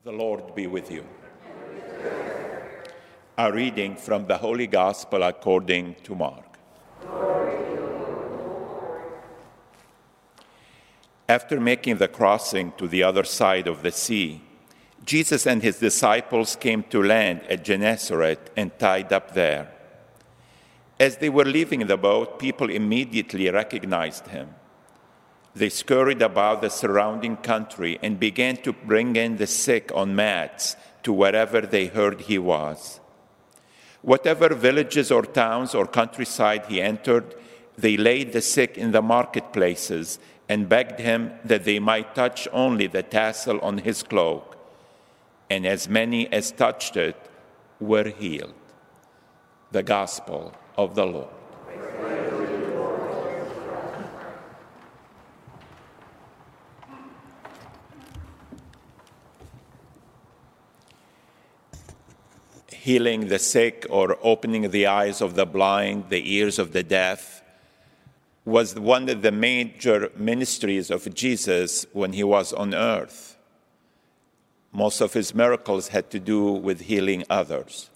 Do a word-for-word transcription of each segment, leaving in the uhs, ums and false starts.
The Lord be with you. A reading from the Holy Gospel according to Mark. After making the crossing to the other side of the sea, Jesus and his disciples came to land at Gennesaret and tied up there. As they were leaving the boat, people immediately recognized him. They scurried about the surrounding country and began to bring in the sick on mats to wherever they heard he was. Whatever villages or towns or countryside he entered, they laid the sick in the marketplaces and begged him that they might touch only the tassel on his cloak. And as many as touched it were healed. The Gospel of the Lord. Healing the sick or opening the eyes of the blind, the ears of the deaf, was one of the major ministries of Jesus when he was on earth. Most of his miracles had to do with healing others.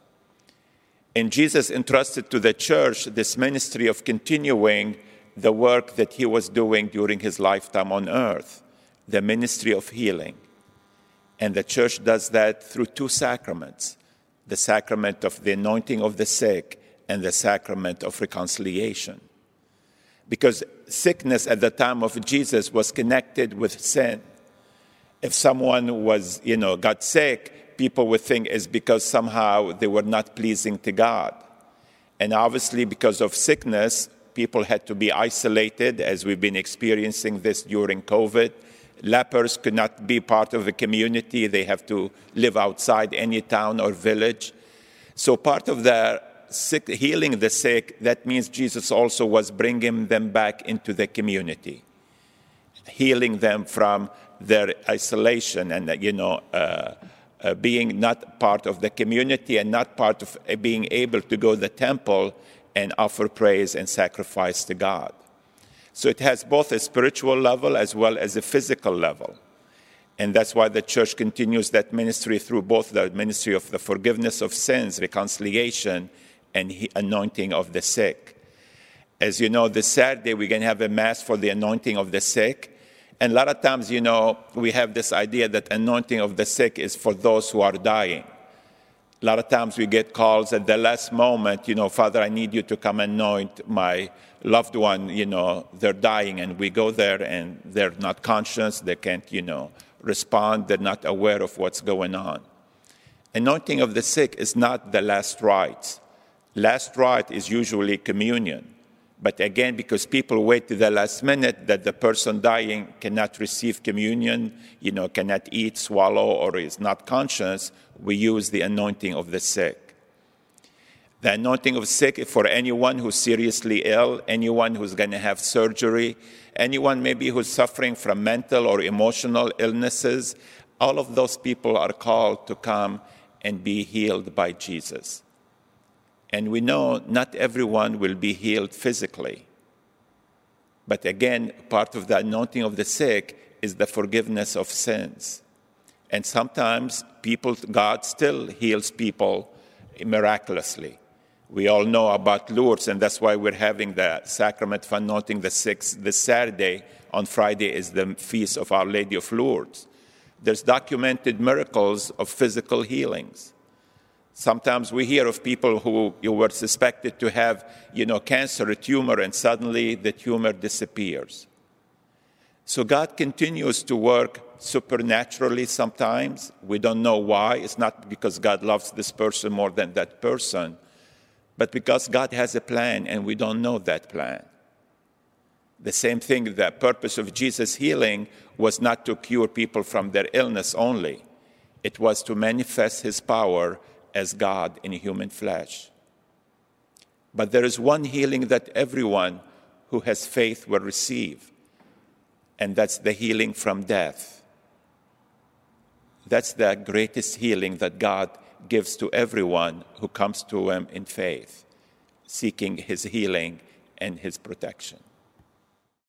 And Jesus entrusted to the church this ministry of continuing the work that he was doing during his lifetime on earth, the ministry of healing. And the church does that through two sacraments, the sacrament of the anointing of the sick and the sacrament of reconciliation. Because sickness at the time of Jesus was connected with sin. If someone was, you know, got sick, people would think it's because somehow they were not pleasing to God. And obviously because of sickness, people had to be isolated, as we've been experiencing this during COVID. Lepers could not be part of a community. They have to live outside any town or village. So part of the sick, healing the sick, that means Jesus also was bringing them back into the community, healing them from their isolation and, you know, uh, uh, being not part of the community and not part of uh, being able to go to the temple and offer praise and sacrifice to God. So it has both a spiritual level as well as a physical level. And that's why the church continues that ministry through both the ministry of the forgiveness of sins, reconciliation, and anointing of the sick. As you know, this Saturday we're going to have a mass for the anointing of the sick. And a lot of times, you know, we have this idea that anointing of the sick is for those who are dying. A lot of times we get calls at the last moment, you know, Father, I need you to come anoint my loved one, you know, they're dying. And we go there and they're not conscious, they can't, you know, respond, they're not aware of what's going on. Anointing of the sick is not the last rite. Last rite is usually communion. But again, because people wait to the last minute that the person dying cannot receive communion, you know, cannot eat, swallow, or is not conscious, we use the anointing of the sick. The anointing of sick for anyone who's seriously ill, anyone who's going to have surgery, anyone maybe who's suffering from mental or emotional illnesses, all of those people are called to come and be healed by Jesus. And we know not everyone will be healed physically. But again, part of the anointing of the sick is the forgiveness of sins. And sometimes people, God still heals people miraculously. We all know about Lourdes, and that's why we're having the sacrament of anointing the sick this Saturday. On Friday is the feast of Our Lady of Lourdes. There's documented miracles of physical healings. Sometimes we hear of people who you were suspected to have, you know, cancer, a tumor, and suddenly the tumor disappears. So God continues to work supernaturally sometimes. We don't know why. It's not because God loves this person more than that person, but because God has a plan and we don't know that plan. The same thing, the purpose of Jesus' healing was not to cure people from their illness only. It was to manifest his power as God in human flesh. But there is one healing that everyone who has faith will receive, and that's the healing from death. That's the greatest healing that God gives to everyone who comes to him in faith, seeking his healing and his protection.